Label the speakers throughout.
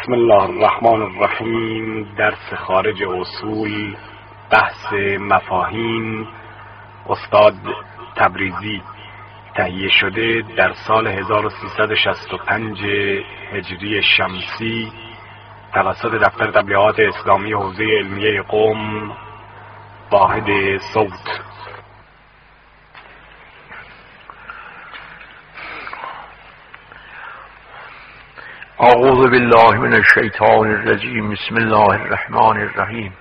Speaker 1: بسم الله الرحمن الرحیم. درس خارج اصول، بحث مفاهیم، استاد تبریزی. تهیه شده در سال 1365 هجری شمسی توسط دفتر تبلیغات اسلامی حوزه علمیه قم، واحد صوت.
Speaker 2: اعوذ بالله من الشیطان الرجیم. بسم الله الرحمن الرحیم.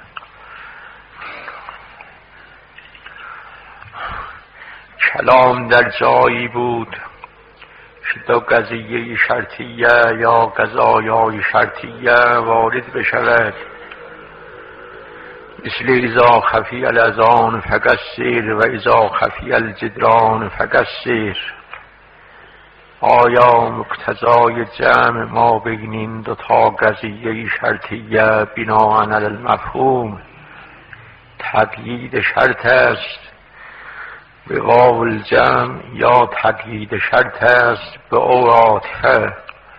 Speaker 2: کلام در جایی بود که دو قضیه شرطیه یا قضایای شرطیه وارد بشود، مثل اذا خفی الاذان فقصر و اذا خفی الجدران فقصر. آیا مقتضای جمع ما بین این دو تا قضیه شرطیه بناء علی المفهوم تقیید شرط است به واو الجمع یا تقیید شرط است به عاطفه؟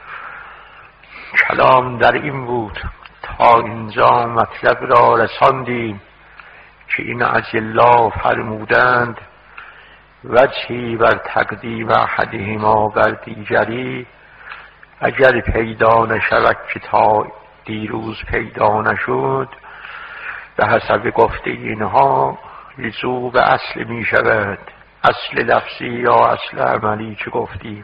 Speaker 2: کلام در این بود تا اینجا مطلب را رساندیم که این اجلا فرمودند وجهی بر تقدیم احدهما بر دیگری اگر پیدا نشود که تا دیروز پیدا نشد، به حسب گفته اینها رجوع به اصل می شود، اصل لفظی یا اصل عملی که گفتیم.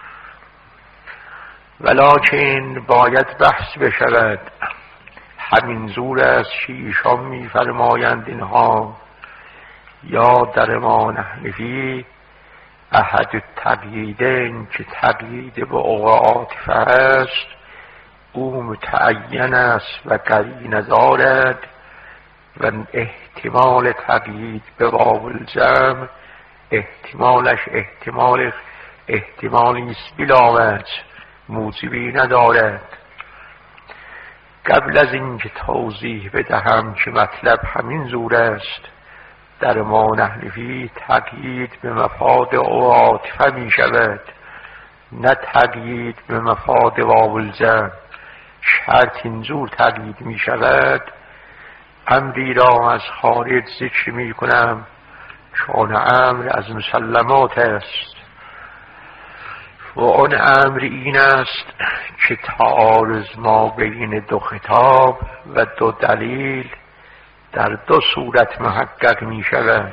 Speaker 2: ولکن باید بحث بشود. همین زور است که ایشان می فرمایند اینها یا در ما نحنفی احد التقییدین که تقیید به عاطفه است او متعین است و قرینه دارد و احتمال تقیید به واو الجمع احتمالش احتمالی است بلا وجه، موجبی ندارد. قبل از اینکه توضیح بدهم که مطلب همین زور است، در ما نحنفی تقیید به مفاد عاطفه می شود، نه تقیید به مفاد واو الجمع. شرط اینجور تقیید می شود. امری را از خارج ذکر می کنم چون امر از مسلمات است و آن امر این است که تعارض ما بین دو خطاب و دو دلیل در دو صورت محقق می شود.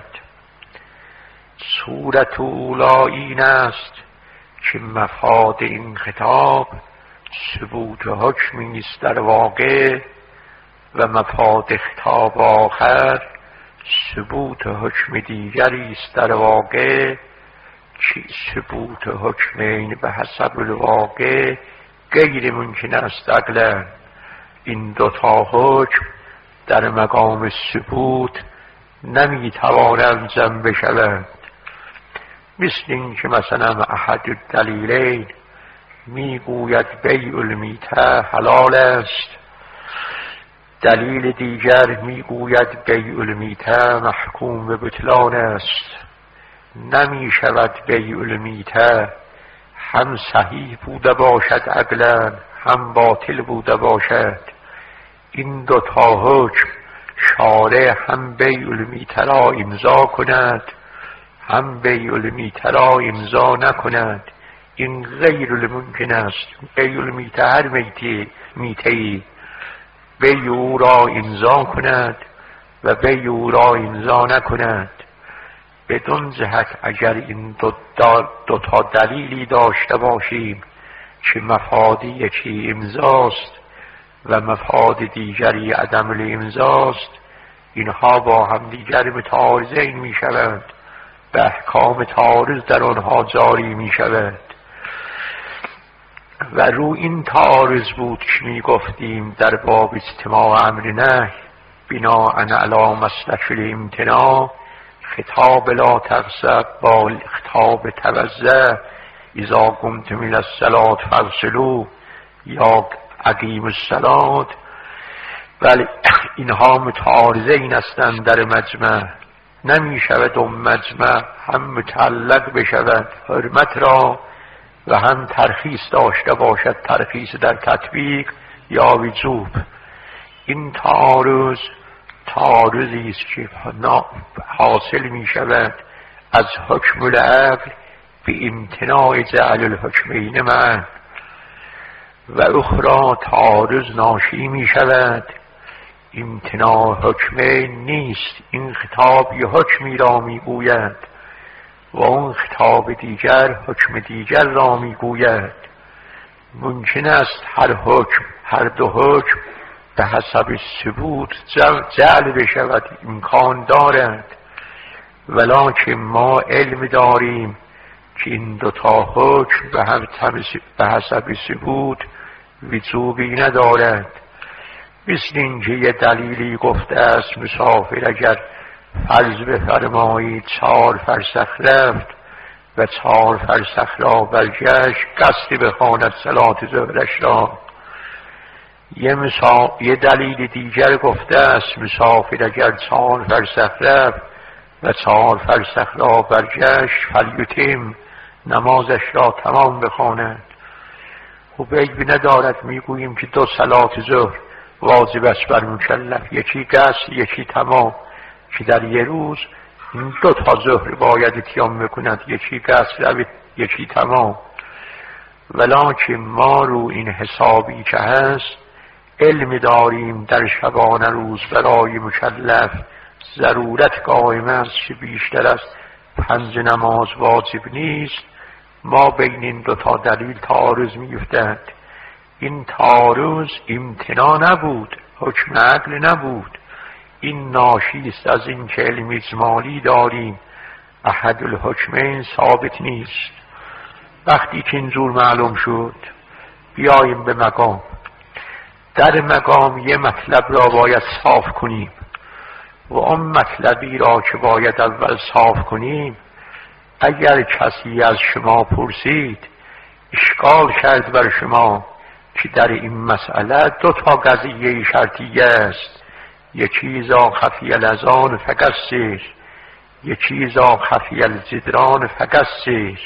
Speaker 2: صورت اولا این است که مفاد این خطاب ثبوت حکمی است در واقع و مفاد خطاب آخر ثبوت حکم دیگری است در واقع که ثبوت حکمین به حسب الواقع غیر ممکن است عقلا. این دوتا حکم در مقام ثبوت نمی توانند جمع بشوند. مثل این که مثلا احد الدلیلین می گوید بیع المیته حلال است، دلیل دیگر می گوید بیع المیته محکوم به بطلان است. نمی شود بیع المیته هم صحیح بوده باشد عقلا هم باطل بوده باشد. این دو تا حکم شارع هم بیع المیته را امضا کند هم بیع المیته را امضا نکند. این غیر الممکن است. بیع المیته هر میتهی بیع او را امضا کند و بیع او را امضا نکند. بدون جهت اگر این دو تا دلیلی داشته باشیم که مفاد یکی امضاست و مفاد دیگری عدم الامضاست، اینها با هم دیگر متعارضین می شوند، به احکام تعارض در آنها جاری می شود. و رو این تعارض بود که می گفتیم در باب اجتماع امر نهی بناء علی مسلک الامتناع خطاب لا تغضب با خطاب توضع اذا قمتم الی الصلاة فاغسلوا یا اقیم الصلاة. ولی اینها متعارضین هستند در مجمع. نمی شود اون مجمع هم متعلق بشود حرمت را و هم ترخیص داشته باشد، ترخیص در تطبیق یا وجوب. این تعارض تعارضی است که حاصل می شود از حکم العقل به امتناع جعل الحکمین معا، و اخرى تعارض ناشی می شود امتناع حکمین نیست. این خطاب یه حکمی را می گوید و اون خطاب دیگر حکم دیگر را می گوید. ممکن است هر دو حکم به حسب ثبوت جعل بشود، امکان دارد، ولکن ما علم داریم که این دوتا حکم به حسب ثبوت وجوبی ندارد. مثل اینکه یه دلیلی گفته است مسافر اگر فرض بفرمایید 4 فرسخ رفت و 4 فرسخ را برگشت، قصد بخواند صلات ظهرش را. یه دلیل دیگر گفته است مسافر اگر 4 فرسخ رفت و 4 فرسخ را برگشت فلیتم، نمازش را تمام بخواند. خب عیبی ندارد میگوییم که 2 صلات ظهر واجب است بر مکلف، یکی قصر یکی تمام، که در یه روز این 2 تا ظهر باید اتیام بکند، یکی قصر یکی تمام. ولکن ما رو این حسابی که هست علم داریم در شبانه روز برای مکلف ضرورت قائم است که بیشتر از 5 نماز واجب نیست. ما بین این 2 تا دلیل تعارض می‌افتد. این تعارض امتناع نبود، حکم عقل نبود، این ناشی است از این که علم اجمالی داریم احد الحکمین ثابت نیست. وقتی که اینجور معلوم شد بیاییم به مقام. در مقام یه مطلب را باید صاف کنیم و اون مطلبی را که باید اول صاف کنیم، اگر کسی از شما پرسید اشکال کرد بر شما که در این مسئله 2 تا قضیه شرطیه است، یکی اذا خفی الاذان فقصر، یکی اذا خفی الجدران فقصر،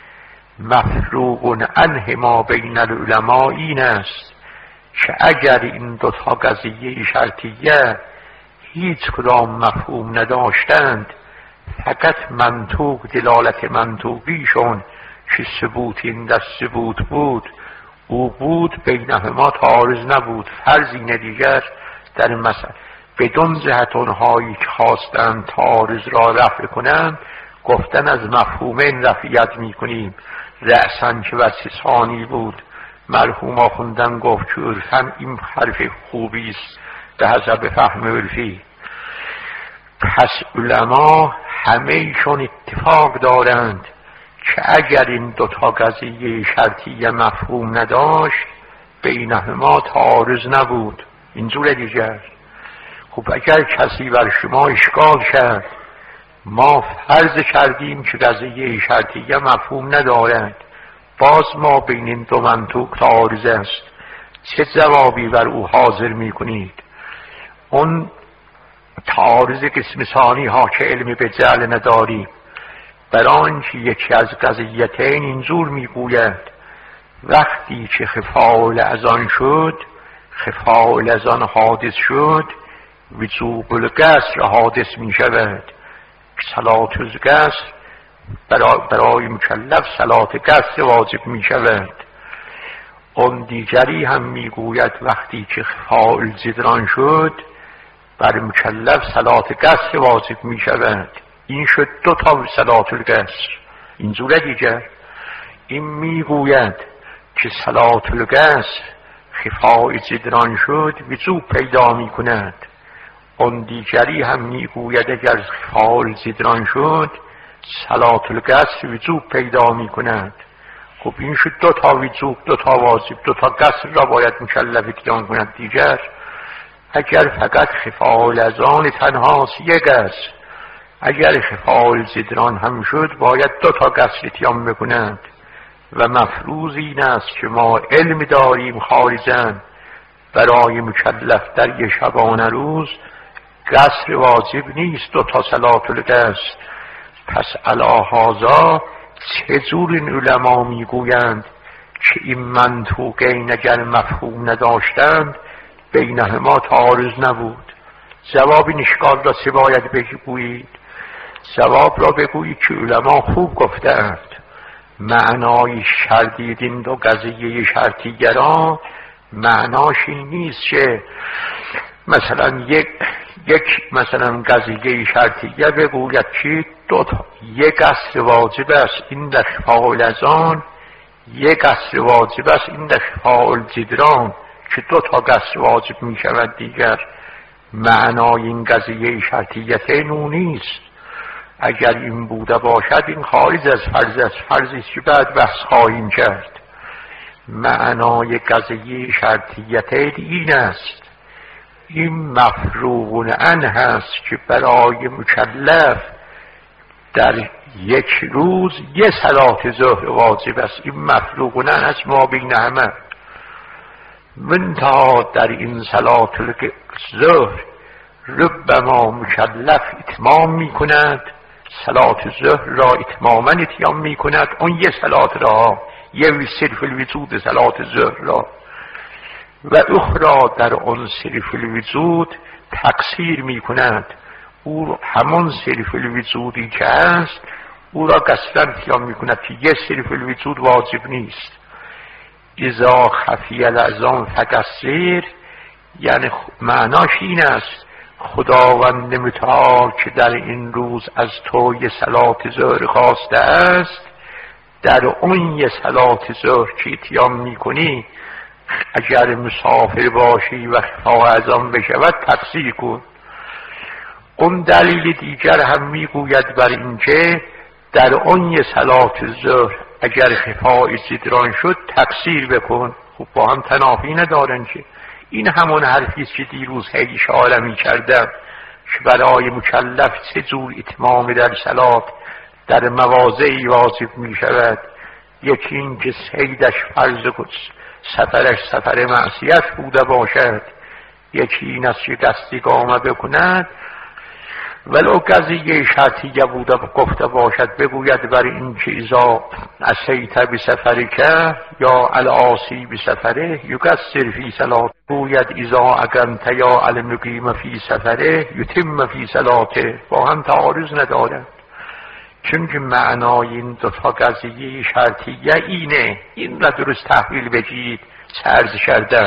Speaker 2: مفروغ عنه ما بین العلماء این است که اگر این 2 تا قضیه شرطیه هیچ کدام مفهوم نداشتند، فقط منطوق دلالت منطوقیشون که ثبوت این در ثبوت بود او بود، بینهما تعارض نبود. فرض این دیگر در مسئله بدون جهت اونهایی که خواستند تعارض را رفع کنند گفتن از مفهومین رفعیت میکنیم. رأسن که وجه ثانی بود، مرحوم آخوندن گفت که عرفاً این حرف خوبی است به حسب فهم عرفی. پس علما همه‌شون اتفاق دارند که اگر این 2 تا قضیه شرطیه مفهوم نداشت بینهما تعارض نبود. اینجور دیگر. خب اگر کسی بر شما اشکال کرد، ما فرض کردیم که قضیه شرطیه مفهوم ندارد، باز ما بین این 2 منطوق تعارض است، چه جوابی بر او حاضر می کنید؟ اون تعارض قسم ثانی ها که علم به جعل نداریم، برای اینکه یکی از قضیتین اینجور میگوید وقتی که خفاء الاذان شد، خفاء الاذان حادث شد، وجوب القصر حادث می شود. صلات القصر برای مکلف صلات قصر واجب می شود. اون دیگری هم میگوید وقتی که خفاء الجدران شد بر مکلف صلات قصر واجب می شود. این شد 2 تا صلات القصر. اینجور دیگر این میگوید که صلات القصر خفاء جدران شد وجوب پیدا می کند. اون دیگری هم میگوید اگر خفاء جدران شد صلات القصر وجوب پیدا می کند. خب این شد 2 تا وجوب، 2 تا واجب، 2 تا قصر را باید مکلف اتیان کند. دیگر اگر فقط خفاء الاذان تنهاست یک است، اگر خفاء الجدران هم شد باید 2 تا قصر اتیان بکنند. و مفروض این است که ما علم داریم خارجاً برای مکلف در یه شبانه روز قصر واجب نیست، 2 تا صلات القصر. پس علی هذا چجور این علما میگویند که این منطوقین اگر مفهوم نداشتند بینهما تعارض نبود. جواب این اشکال را چه باید بگویید؟ جواب را بگویید که علما خوب گفتند معنای شردید این دو قضیه شرطیگرا معناش این نیست که مثلا یک مثلا قضیه شرطیه بگوید که یک قصد واجب است این در خفاء الازان، یک قصد واجب است این در خفاء الجدران، که دو تا قصد واجب می شود. دیگر معنای این قضیه شرطیته نو نیست. اگر این بوده باشد این خارج از فرض است، فرضی که بعد بحث خواهیم کرد. معنای قضیه شرطیته این است، این مفروغ عنه هست که برای مکلف در یک روز یه صلات ظهر واجب است. این مفروغ عنه است ما بین همه. منتها در این صلات ظهر ربما مکلف اتمام می کند، صلات ظهر را اتماما اتیام می کند، اون یه صلات را یه صرف الوجود صلات ظهر را، و اخرى در اون صرف الوجود تقصیر می کند. او همون صرف الوجودی که است او را قصداً اتیام می کند که یه صرف الوجود واجب نیست. اذا خفی الاذان فقصر، یعنی معناش این است خداوند متعال که در این روز از تو یه صلات ظهر خواسته است، در اون یه صلات ظهر که اتیام میکنی اگر مسافر باشی و خفاء اذان بشود تقصیر کن. اون دلیل دیگر هم میگوید بر این که در اون یه صلات ظهر اگر خفاء جدران شد تقصیر بکن. خب با هم تنافی ندارن که. این همون حرفیست که دیروز خیلی اشاره می کردم که برای مکلف چه جور اتمام در صلات در مواضعی واجب می شود. یکی این که صیدش فرض سفرش سفر معصیت بوده باشد، یکی این است که دستگامه بکند ولو قضیه شرطیه بوده گفته باشد بگوید بر این که اذا اسیت بسفرک یا العاصی بسفره یقصر فی صلاته، گوید اذا اقمت یا المقیم فی سفره یتم فی صلاته. با هم تعارض ندارد، چون که معنای این دو تا قضیه شرطیه اینه. این را درست تحویل بگید چه عرض کردم.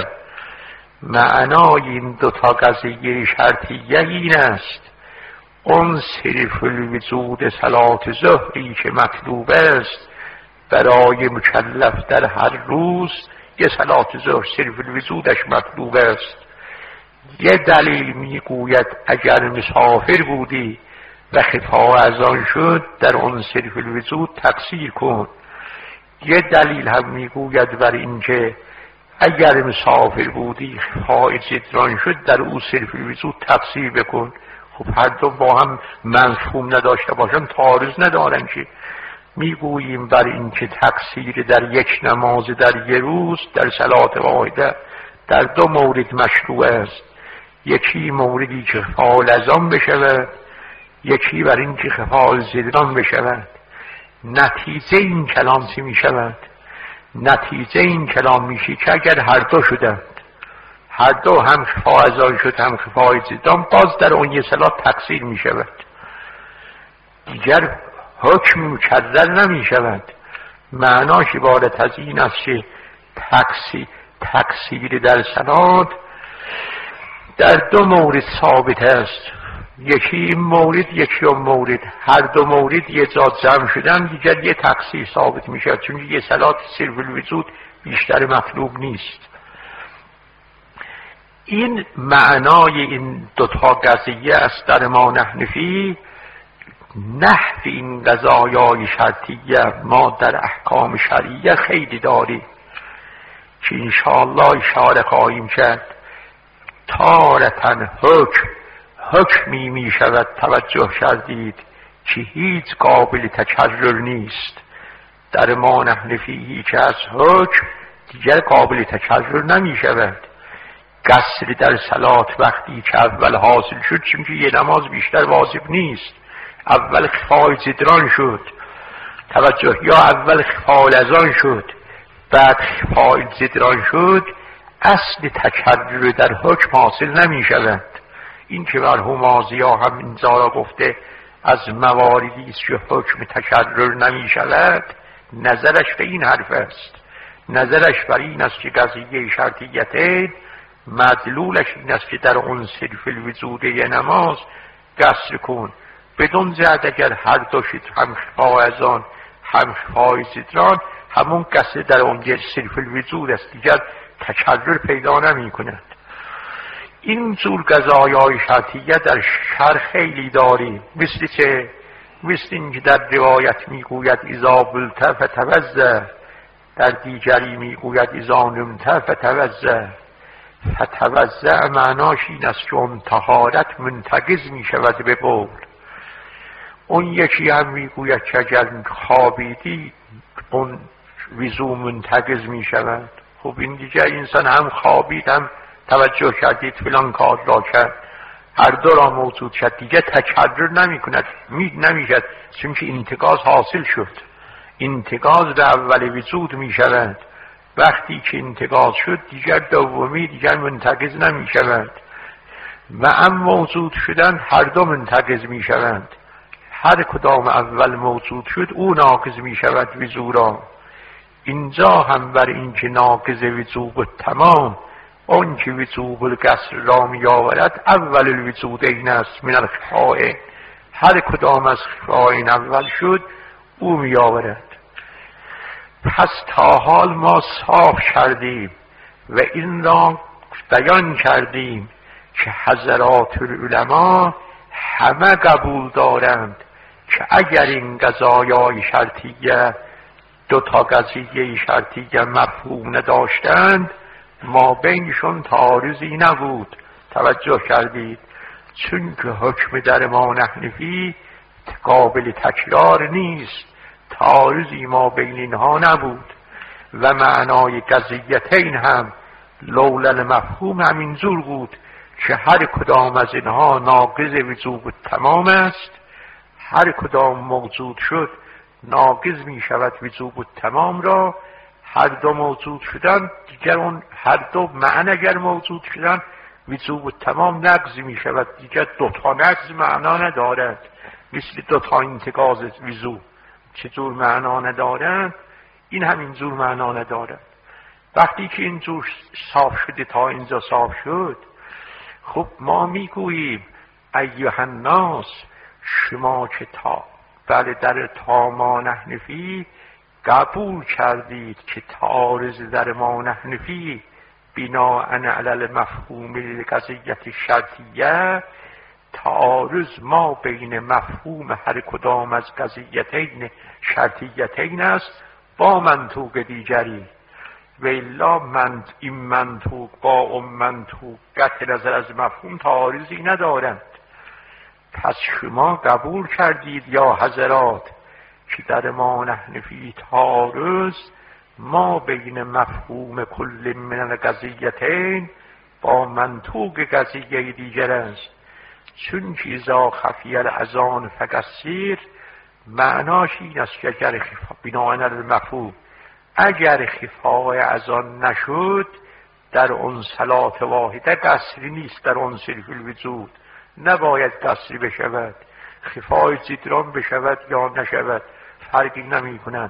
Speaker 2: معنای این دو تا قضیه شرطیه این است اون صرف الوجود صلات ظهری که مطلوب است برای مکلف در هر روز یه صلات ظهر صرف الوجودش مطلوب است. یه دلیل میگوید اگر مسافر بودی و خفاء اذان شد در اون صرف الوجود تقصیر کن. یه دلیل هم میگوید بر این که اگر مسافر بودی خفاء جدران شد در اون صرف الوجود تقصیر بکن. خب هر دو با هم مفهوم نداشته باشن تعارض ندارن که. میگوییم بر این که تقصیر در یک نماز در یک روز در صلات واحده در دو مورد مشروع است. یکی موردی که خفاء الاذان بشود، یکی بر این که خفاء جدران بشود. نتیجه این کلام چی میشود؟ نتیجه این کلام میشه که اگر هر دو شدند، هر دو هم خفاء اذان شد هم خفاء جدران، باز در اون یه صلات تقصیر می شود. دیگر حکم مکرر نمی شود. معناش عبارت از این است که تقصیر در صلات در دو مورد ثابت است. یکی این مورد یکی اون مورد، هر دو مورد یه جا جمع شدن دیگر یه تقصیر ثابت می شود، چون یه صلات صرف الوجود بیشتر مطلوب نیست. این معنای این دوتا قضیه است در ما نحنفی. نحو این قضایای شرطیه ما در احکام شرعیه خیلی داریم که انشاءالله اشاره خواهیم کرد. تارتن حکمی می شود توجه کردید که هیچ قابل تکرر نیست. در ما نحنفی که از حکم دیگر قابل تکرر نمی شود. قصر در صلات وقتی که اول حاصل شد، چون که یه نماز بیشتر واجب نیست، اول خفاء جدران شد توجه، یا اول خفاء الاذان شد بعد فاعل زدران شد، اصل تکرر در حکم حاصل نمی شود. این که مرحوم آزیا هم اینجا گفته از مواردی است که حکم تکرر نمی شود، نظرش به این حرف است. نظرش بر این است که قضیه شرطیته مدلولش این است که در عنصر فی الوجوده نماز قصر کن، بدون زد اگر هر دو شد هم خفا از آن هم خفای زدران، همون قصر در عنصر فی الوجود است، دیگر تکرر پیدا نمی کند. این جور قضایای شرطیه در شرح خیلی داریم، مثل این که در روایت میگوید اذا بلت فتوضأ، در دیگری میگوید اذا نمت فتوضأ. فتوضأ معناش این است که اون طهارت منتقض می شود به بول. اون یکی هم میگوید که اگر خوابیدی اون وضو منتقض می شود. خب این دیگه انسان هم خوابید هم توجه کردید فلان کار را کرد، هر دو را موجود شد، دیگه تکرر نمی کند، نمی شد، چون که انتقاض حاصل شد. انتقاض در اول وجود می شود، وقتی که انتقاض شد دیگر دومی دیگر منتقض نمی شود. و ام موجود شدن هر دو منتقض می شوند. هر کدام اول موجود شد او ناقض می شود وضو را. اینجا هم بر این که ناقض وضو تمام، اون که وجوب القصر را می آورد اول الوجودین است من الخفاء، هر کدام از خفاءین اول شد او می آورد. پس تا حال ما صاف کردیم و این را بیان کردیم که حضرات العلماء همه قبول دارند که اگر این قضایای شرطیه دو تا قضیه شرطیه مفهوم نداشتند ما بینشون تعارضی نبود. توجه کردید؟ چون که حکم در ما حنفی قابل تکرار نیست، تعارضی ما بین اینها نبود. و معنای قضیتین هم لولا مفهوم همینجور بود که هر کدام از اینها ناقض وجوب تمام است، هر کدام موجود شد ناقض می شود وجوب تمام را. هر دو موجود شدن دیگر اون هر دو معنی اگر موجود شدن وجوب تمام نقض می شود، دیگر دوتا نقض معنا ندارد. مثل دوتا انتقاض وضو چطور معنا ندارند، این هم اینجور معنا ندارد. وقتی که اینجور صاف شده تا اینجا صاف شد، خب ما میگوییم ایها الناس، شما که تا بله در تامان حنفی قبول کردید که تعارض در ما حنفی بناء علی المفهوم القضیة شرطیه، تعارض ما بین مفهوم هر کدام از قضیتین شرطیتین است با منطوق دیگری. و الا این منطوق با اون منطوق قطع نظر از مفهوم تعارضی ندارند. پس شما قبول کردید یا حضرات که در ما حنفی تعارض ما بین مفهوم کل من القضیتین با منطوق قضیه دیگر است. چون که اذا خفی الاذان فقصر، معناش این است که اگر بناء علی المفهوم اگر خفای اذان نشد در اون صلات واحده قصری نیست، در اون فی الوجود نباید قصری بشود. خفای زدران بشود یا نشود فرقی نمی کند.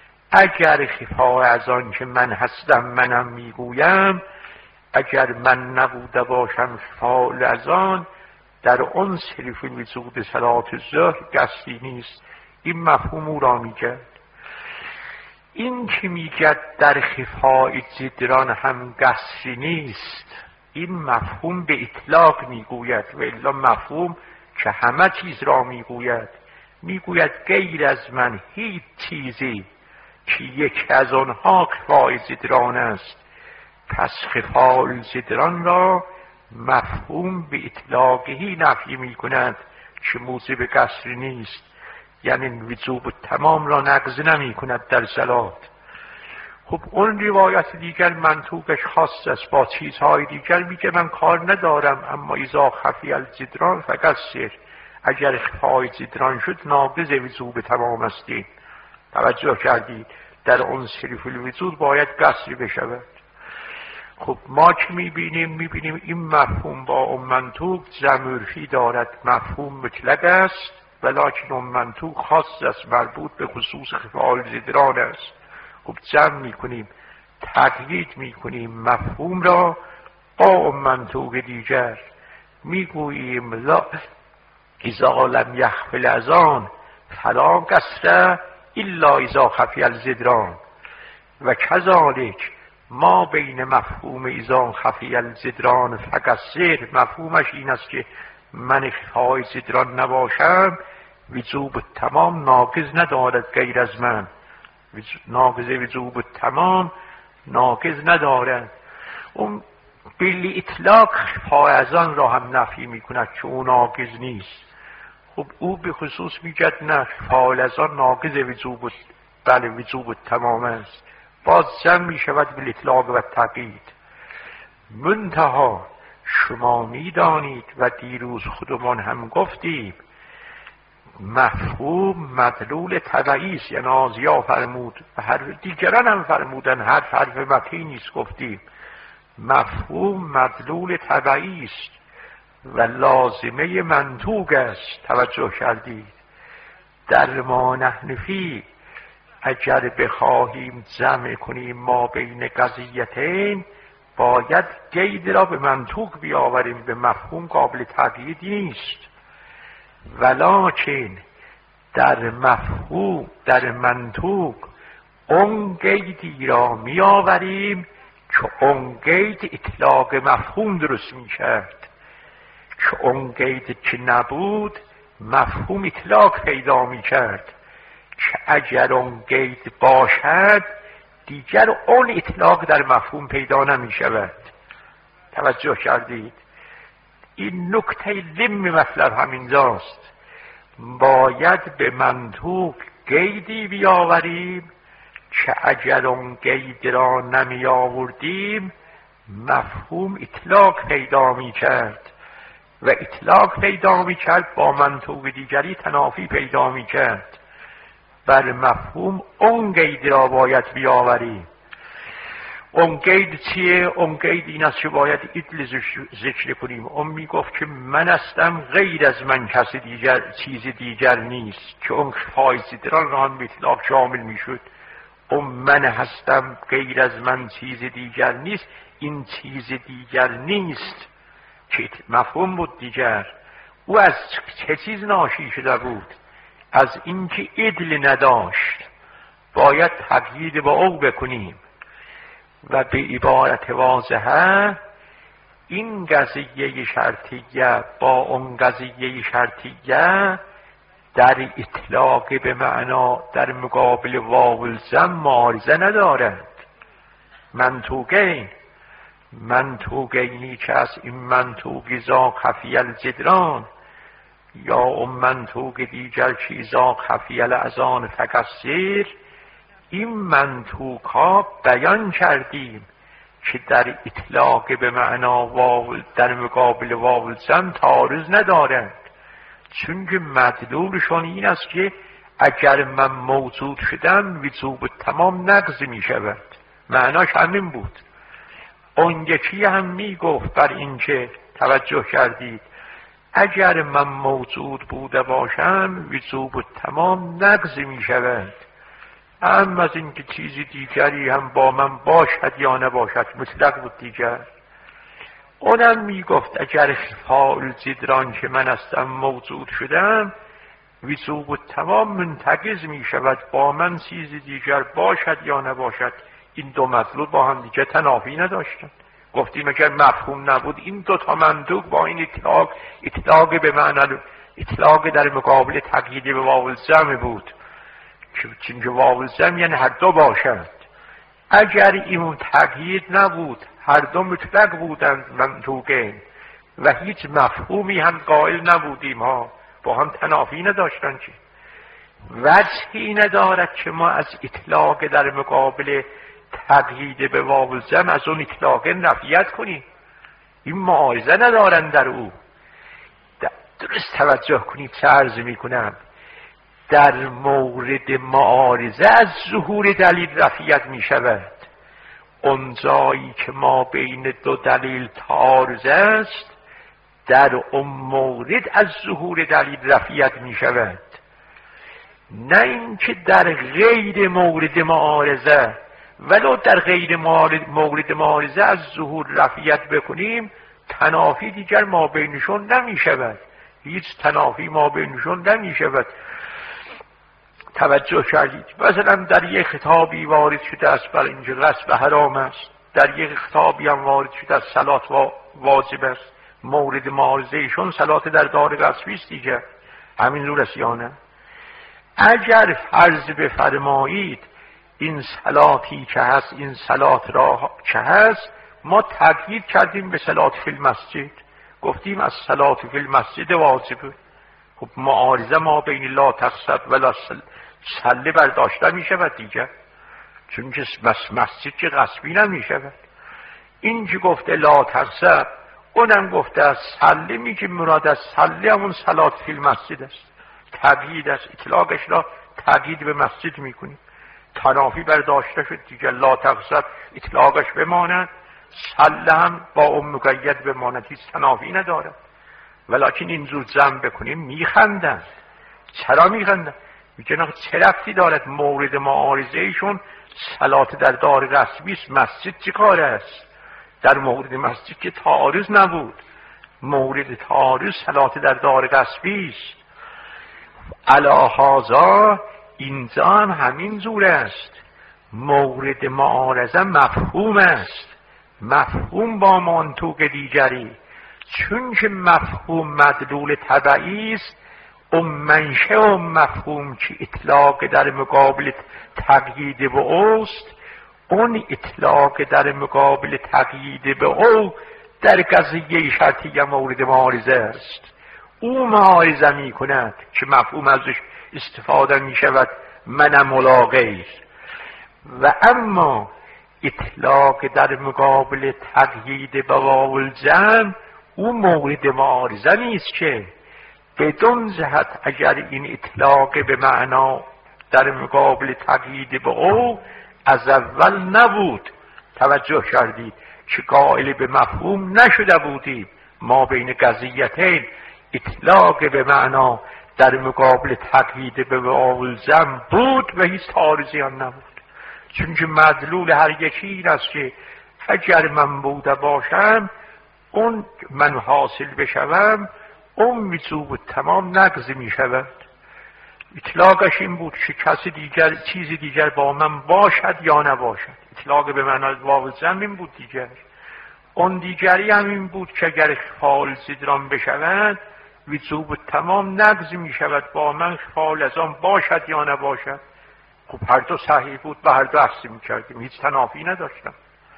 Speaker 2: اگر خفای اذان که من هستم منم میگویم، اگر من نبوده باشم خفای اذان در اون فی الوجود صلات الظهر قصری نیست. این مفهوم او را میگه. این که میگه در خفای زدران هم قصری نیست، این مفهوم به اطلاق میگوید. و الا مفهوم که همه چیز را میگوید غیر از من هیچ چیزی که یکی از آنها خفای زدران است. پس خفای زدران را مفهوم به اطلاقی نفی میکند که موجب قصری نیست، یعنی وجوب تمام را نقض نمی کند در صلات. خب اون روایت دیگر منطوقش خاص است با چیزهای دیگر، میگه من کار ندارم، اما اذا خفی الزدران فقصر، اگر خفای زدران شد ناقض وجوب تمام است. توجه کردید؟ در عنصر فی الوجود باید قصری بشود. خب ما که میبینیم این مفهوم با اون منطوق ضمیرفی دارد، مفهوم مطلق است ولکن اون منطوق خاص است، مربوط به خصوص فعال زدران است. خب جمع میکنیم، تقیید میکنیم مفهوم را با اون منطوق دیگر، میگوییم لا اذا لم یخفل اذان فلا قصر الا اذا خفی الزدران و کذالک ما بین مفهوم اذا خفی الزدران فقصر، مفهومش این است که من خفای زدران نباشم وجوب تمام ناقض ندارد غیر از من، ناقض وجوب تمام ناقض ندارد. اون بلی اطلاق خفای اذان را هم نفی میکند که اون ناقض نیست. خب او به خصوص میگد نه، خفای اذان ناقض وجوب، بله وجوب تمام است، باز جمع میشود بلی اطلاق و تقیید. منتها شما میدانید و دیروز خودمان هم گفتیم مفهوم مدلول تبعی است، یعنی آزیا فرمود و هر دیگران هم فرمودن هر حرف متین نیست، گفتیم مفهوم مدلول تبعی است و لازمه منطوق است. توجه کردید؟ در ما نحن فی اگر بخواهیم جمع کنیم ما بین قضیتین باید قید را به منطوق بیاوریم، به مفهوم قابل تغییر نیست. ولکن در مفهوم در منطوق اون قیدی را می آوریم که اون قید اطلاق مفهوم درست می کرد، که اون قید که نبود مفهوم اطلاق پیدا می کرد، که اگر اون قید باشد دیگر اون اطلاق در مفهوم پیدا نمی شود. توجه کردید؟ این نکته لم مطلب همینجاست. باید به منطوق قیدی بیاوریم که اگر اون قید را نمی آوردیم مفهوم اطلاق پیدا می کرد و اطلاق پیدا می کرد با منطوق دیگری تنافی پیدا می کرد. بر مفهوم اون قید را باید بیاوریم. اون قید چیه؟ اون قید این است که باید ادل ذکر کنیم. اون میگفت که من هستم غیر از من کسی دیگر چیز دیگر نیست، که اون خفای زدران را هم به اطلاق شامل میشد. اون من هستم غیر از من چیز دیگر نیست، این چیز دیگر نیست که مفهوم بود دیگر. او از چه چیز ناشی شده بود؟ از اینکه ادل نداشت. باید تقیید با او بکنیم و به عبارت واضحه این قضیه شرطیه با اون قضیه شرطیه در اطلاق به معنا در مقابل واو الزم معارضه ندارد. منطوقینی که از این منطوق ذا خفی الزدران یا اون منطوق دیگر چیزا خفی الاذان فقصر، این منطوق ها بیان کردیم که در اطلاق به معنا واو در مقابل واو الزم تعارض ندارند، چون که مدلولشون این است که اگر من موجود شدم وجوب تمام نقض می شود. معناش همین بود. اون یکی هم می گفت بر این که توجه کردید اگر من موجود بوده باشم وجوب تمام نقض می شود. هم از این که چیزی دیگری هم با من باشد یا نباشد مطلق بود دیگر. اونم می گفت اگر خفای زدران که من هستم موجود شدم وجوب تمام منتقض می شود، با من چیز دیگر باشد یا نباشد. این دو مطلوب با هم دیگه تنافی نداشتن. گفتیم اگر مفهوم نبود این دو تا منطوق با این اطلاق به معنی اطلاق در مقابل تقیید به واو الزم بود، چون که واو الزم یعنی هر دو باشد. اگر این تقیید نبود هر دو مطلق بودند منطوقین و هیچ مفهومی هم قائل نبودیم ها، با هم تنافی نداشتن، که وجهی ندارد که ما از اطلاق در مقابل تقیید به واو الزم از اون اطلاق نفیت کنیم. این معارضه ندارن در او. درست توجه کنید چه عرض می کنم. در مورد معارضه از ظهور دلیل رفیت می شود. اون جایی که ما بین دو دلیل تعارض است، در اون مورد از ظهور دلیل رفیت می شود. نه اینکه در غیر مورد معارضه، ولو در غیر مورد معارضه از ظهور رفیت بکنیم، تنافی دیگر ما بینشون نمی شود. هیچ تنافی ما بینشون نمی شود. توجه کردید؟ مثلا در یک خطابی وارد شده است بر اینجا غصب حرام است، در یک خطابی هم وارد شده است صلات واجب است. مورد معارضه ایشون صلات در دار غصبی است دیگر. همین نور است یا نه؟ اگر فرض بفرمایید این صلاتی که هست، این صلات را که هست، ما تقیید کردیم به صلات فی المسجد، گفتیم از صلات فی المسجد واجبه. خب معارضه ما بین لا تقصد ولا صله برداشته می شود دیگر، چون که مسجد که غصبی نمی شود. این که گفته لا تقصد، اونم گفته از صله، می که مراد از صله همون صلات فی المسجد است. تقیید است، اطلاقش را تقیید به مسجد می کنیم. تنافی برداشته شد دیگر. لا تقصد اطلاقش بماند، صله هم با اون مقید بماند، هیچ تنافی ندارد. ولیکن اینجور جمع بکنیم میخندن. چرا میخندن؟ میگن چه ربطی دارد مورد معارضه ایشون صلات در دار غصبی است، مسجد چه کار است؟ در مورد مسجد که تعارض نبود، مورد تعارض صلات در دار غصبی است. علی هذا اینجا هم همین جور است. مورد معارضه مفهوم است، مفهوم با منطوق دیگری، چون که مفهوم مدلول تبعی است. اون منشأ و مفهوم که اطلاق در مقابل تقیید به اوست، اون اطلاق در مقابل تقیید به او در قضیه شرطیه مورد معارضه است. او معارضه می کند که مفهوم ازش استفاده می شود، منم ملاقی. و اما اطلاق در مقابل تقیید به واو الجمع او مورد معارضه نیست که. بدون جهت اگر این اطلاق به معنا در مقابل تقیید به او از اول نبود، توجه کردید که قائل به مفهوم نشده بودیم، ما بین قضیتین اطلاق به معنا در مقابل تقیید به واو الجمع بود و هیچ تعارضی هم نبود. چون که مدلول هر یکی این است که اگر من بوده باشم، اون من حاصل بشوم، اون وجوب تمام نقض می شود. اطلاقش این بود که کسی دیگر چیزی دیگر با من باشد یا نباشد. اطلاق به معنای واو الجمع این بود دیگر. اون دیگری هم این بود که اگر فاعل زدران بشود، وجوب تمام نقض می شود، با من فاعل از آن باشد یا نباشد. خب هر دو صحیح بود و هر دو احسن می کردیم، هیچ تنافی نداشتم.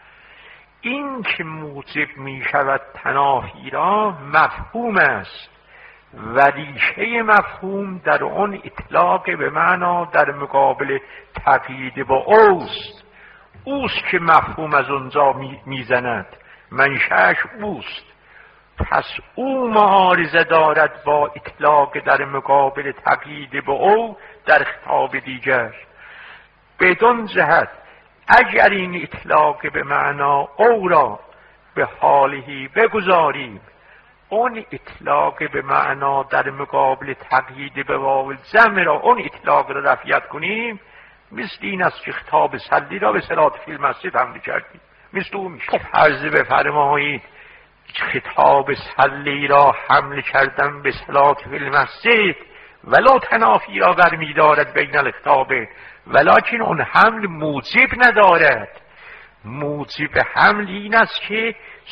Speaker 2: این که موجب می شود تنافی را مفهوم است و ریشه مفهوم در اون اطلاق به معنا در مقابل تقیید با اوست که مفهوم از اونجا میزند، منشأش اوست. پس او معارضه دارد با اطلاق در مقابل تقیید با او در خطاب دیگر. بدون جهت اگر این اطلاق به معنا او را به حالهی بگذاریم، اون اطلاق به معنا در مقابل تقیید به واو الجمع را، اون اطلاق را رفعیت کنیم، مثل این است که خطاب صلی را به صلات فی المسجد حمل کردیم، مثل او میشه. فرض بفرمایید خطاب صلی را حمل کردن به صلات فی المسجد ولا تنافی را برمی دارد بین الخطابین، ولکن اون حمل موجب ندارد. موجب حمل این است که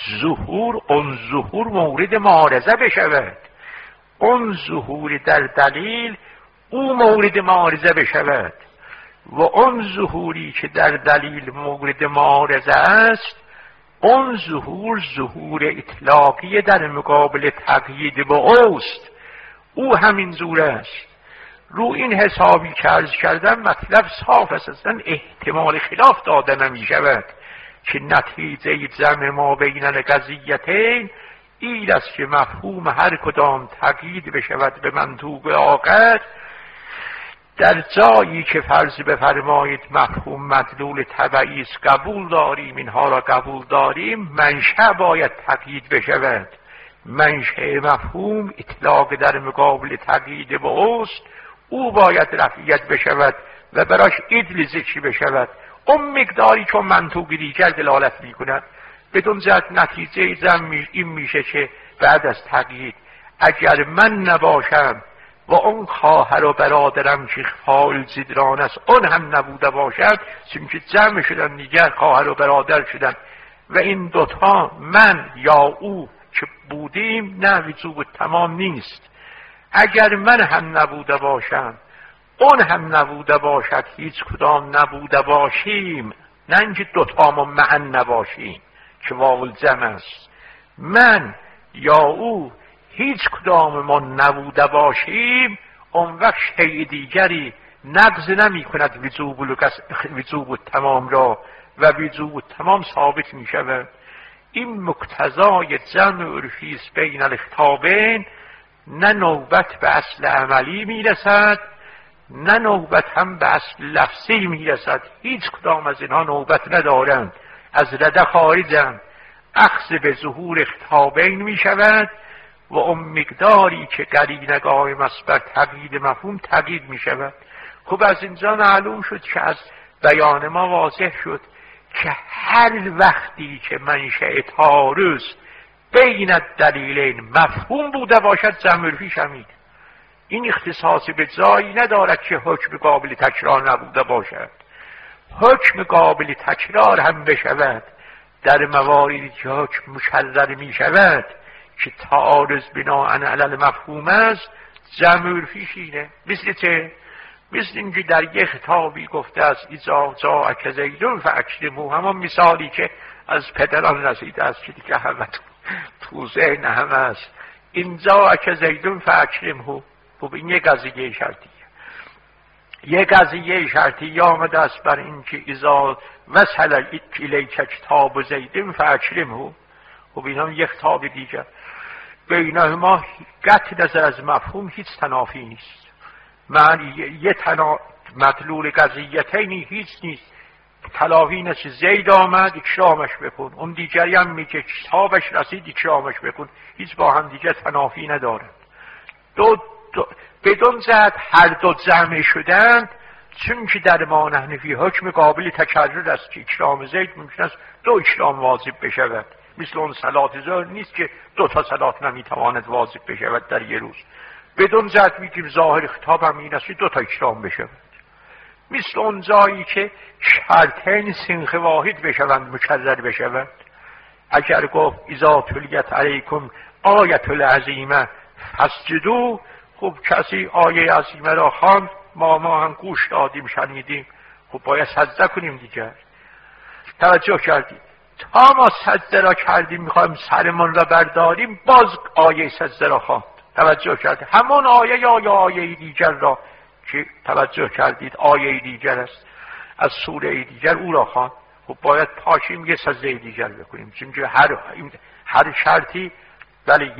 Speaker 2: اون ظهور مورد معارضه بشود، اون ظهور در دلیل او مورد معارضه بشود، و اون ظهوری که در دلیل مورد معارضه است، اون ظهور اطلاقی در مقابل تقیید با اوست. او همین زور است. رو این حسابی که عرض کردم مطلب صاف است، اصلا احتمال خلاف داده نمی شود که نتیجه جمع ما بین القضیتین این است که مفهوم هر کدام تقیید بشود به منطوق آخر، در جایی که فرض بفرمایید مفهوم مدلول تبعی است قبول داریم، اینها را قبول داریم، منشأ باید تقیید بشود. منشأ مفهوم اطلاق در مقابل تقیید با اوست، او باید رفعیت بشود و براش عدل ذکری بشود. اون مقداری که منطوق دیگر دلالت میکند. بدون ذات نتیجه زن این میشه که بعد از تقیید اگر من نباشم و اون خواهر و برادرم که فاعل زیدران است اون هم نبوده باشد، چون جمع شدن دیگر خواهر و برادر شدن و این دوتا من یا او که بودیم نه وجوب تمام نیست. اگر من هم نبوده باشم اون هم نبوده باشد، هیچ کدام نبوده باشیم، نه اینکه دوتامون معن نباشیم که واو الجمع است. من یا او هیچ کداممون نبوده باشیم، اون وقت شیء دیگری نقض نمی کند وجوب تمام را و وجوب تمام ثابت می شود. این مقتضای جمع عرفی است بین الخطابین، نه نوبت به اصل عملی می رسد نه نوبت هم به اصل لفظی می رسد. هیچ کدام از اینها نوبت ندارند، از رده خارجند. اخذ به ظهور خطابین می شود و اون مقداری که قرینه قائم است بر تقیید مفهوم تقیید می شود. خب از اینجا معلوم شد که از بیان ما واضح شد که هر وقتی که منشأ تعارض بین دلیلین مفهوم بوده باشد جمع عرفی شمید. این اختصاصی به جایی ندارد که حکم قابل تکرار نبوده باشد. حکم قابل تکرار هم بشود در مواردی که حکم مکرر می شود که تعارض بناء علی مفهوم است، جمع عرفی شینه. مثل چه؟ مثل اینکه در یک خطابی گفته است اذا جاءک زیدون فاکرمه، همون مثالی که از پدران رسیده است که دیگه همه تو ذهن همه است. این جاءک زیدون فاکرمه، خب این یک قضیه شرطیه. یک قضیه شرطی آمده است بر اینکه اذا وصل الیک کتاب زیدون فاکرمه، خب این هم یک خطاب دیگر. بینهما قطع نظر از مفهوم هیچ تنافی نیست. معنی یه مدلول قضیتینی هیچ نیست. تلاقی نشه زید آمد اکرامش بکن، اون دیگری هم میگه کتابش رسید اکرامش بکن، هیچ با هم دیگه تنافی ندارند. بدون جهت هر دو جمع شدند، چون که در ما نحنفی حکم قابل تکرر است که اکرام زید ممکن است دو اکرام واجب بشود. مثل اون صلات ظهر نیست که دو تا صلات نمیتواند واجب بشود در یه روز. بدون جهت میگیم ظاهر خطاب هم این است که دو تا اکرام بشود. مثل اون جایی که شرطین سنخ واحد بشوند مکرر بشود. اگر گفت اذا تلیت علیکم آیت العظیمه فاسجدوا، خب کسی آیه عظیمه را خواند، ما هم گوش دادیم شنیدیم، خب باید سجده کنیم دیگر. توجه کردیم تا ما سجده را کردیم میخوایم سرمون را برداریم، باز آیه سجده را خواند. توجه کردید همون آیه یا آیه دیگر را که توجه کردید آیه دیگر است از سوره دیگر او را خواند، خب باید پاشیم یه سجده دیگر بکنیم. چون هر شرطی ولی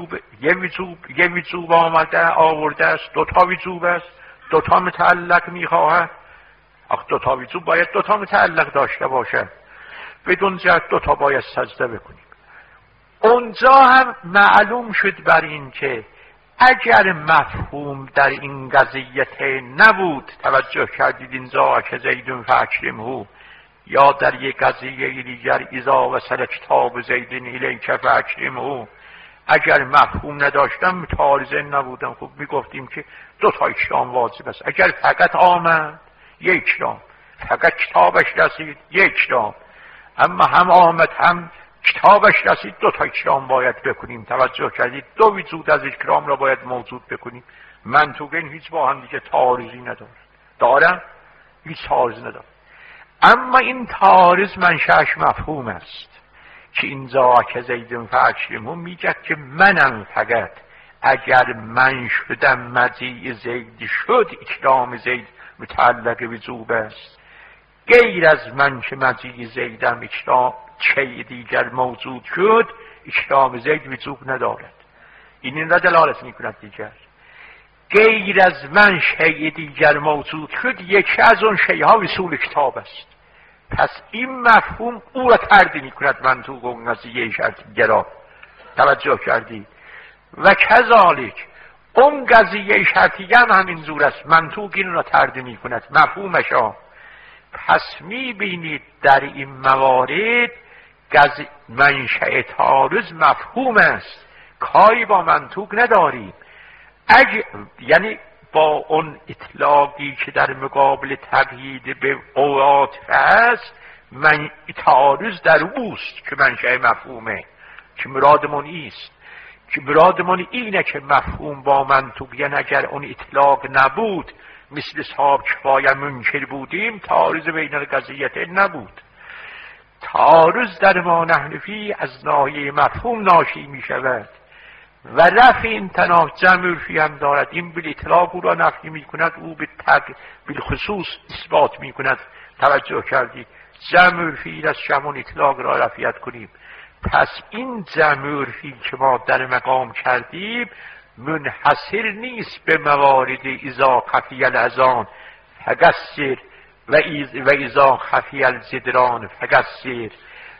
Speaker 2: یه وجوب آورده است، دوتا وجوب است، دوتا متعلق میخواهد. دوتا وجوب باید دوتا متعلق داشته باشد، بدون جهت دوتا باید سجده بکنیم. اونجا هم معلوم شد بر این که اگر مفهوم در این قضیت نبود، توجه کردید اینجا که زیدون فاکرمه، یا در یک قضیه دیگر اذا وصل کتاب زیدون الیک فاکرمه، اگر مفهوم نداشتم متعارضین نبودم، خب میگفتیم که دو تا اکرام واجب است. اگر فقط آمد یک اکرام، فقط کتابش رسید یک اکرام، اما هم آمد هم کتابش رسید دو تا اکرام باید بکنیم. توجه کردید دو وجود از اکرام را باید موجود بکنیم. منطقین هیچ با هم دیگه تعارضی دارن هیچ تعارضی ندارن. اما این تعارض منشأش مفهوم است که اینجا که زیدون فاکرمه میگه که منم فقط اگر من شدم مجیء زید شد اکرام زید متعلق وجوب است. غیر از من که مجیء زیدم اکرام چه دیگر موجود شد اکرام زید وجوب ندارد. این را دلالت میکند دیگر. غیر از من شیء دیگر موجود شد، یکی از اون شیءها اصول کتاب است. پس این مفهوم او را تردید می‌کند منطوق اون قضیه شرطیه را. توجه کردید؟ و کذالک اون قضیه شرطیه هم همینجور است، منطوق این را تردید می‌کند مفهومش را. پس می‌بینید در این موارد منشأ تعارض مفهوم است، کاری با منطوق نداریم. یعنی با اون اطلاقی که در مقابل تقیید به عاطفه است، من تعارض در اوست که منشأ مفهومه، که مرادمون ایست، که مرادمون اینه که مفهوم با منطوق، یعنی اگر اون اطلاق نبود مثل صاحب کفایه منکر بودیم، تعارض بین القضیتین نبود. تعارض در ما نحنفی از ناحیه مفهوم ناشی می شود و رفع این تناف جمع عرفی هم دارد. این بالاطلاق او را نفی می کند، او بالخصوص اثبات می کند. توجه کردید؟ جمع عرفی از شمون اطلاق را رفعیت کنیم. پس این جمع عرفی که ما در مقام کردیم منحصر نیست به موارد اذا خفی الاذان فقصر و اذا خفی الجدران فقصر.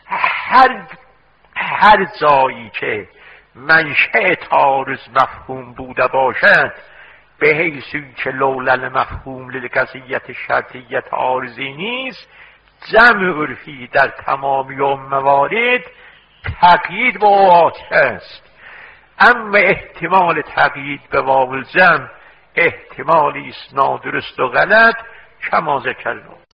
Speaker 2: هر جایی که منشأ تعارض مفهوم بوده باشد، به حیثی که لولا المفهوم للقضیة شرطیه تعارضی نیست، جمع عرفی در تمامی موارد تقیید با عاطفه است. اما احتمال تقیید به واو الجمع احتمالی است نادرست و غلط، کما ذکرنا.